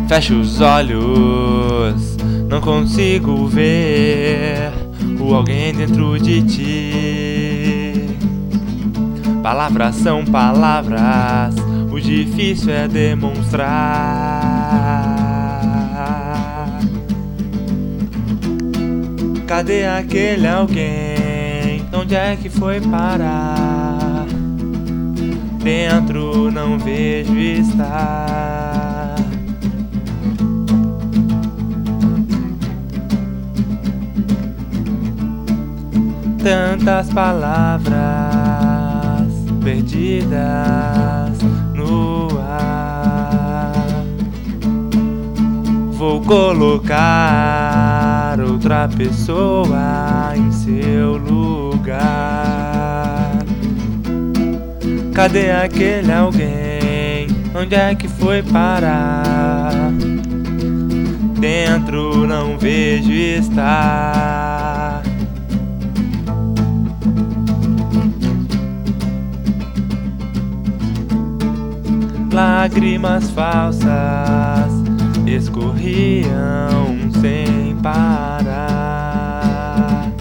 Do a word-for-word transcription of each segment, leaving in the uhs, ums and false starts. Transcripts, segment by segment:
Fecho os olhos, não consigo ver o alguém dentro de ti. Palavras são palavras, o difícil é demonstrar. Cadê aquele alguém? Onde é que foi parar? Dentro não vejo estar. Tantas palavras perdidas no ar. Vou colocar outra pessoa em seu lugar. Cadê aquele alguém? Onde é que foi parar? Dentro não vejo estar. Lágrimas falsas escorriam sem parar,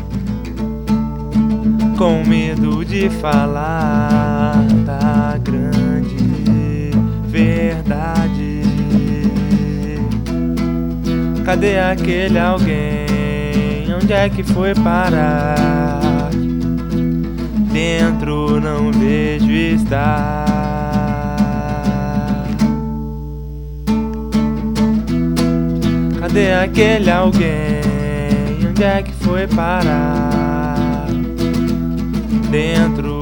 com medo de falar da grande verdade. Cadê aquele alguém? Onde é que foi parar? Dentro não vejo estar. Cadê aquele alguém? Onde é que foi parar? Dentro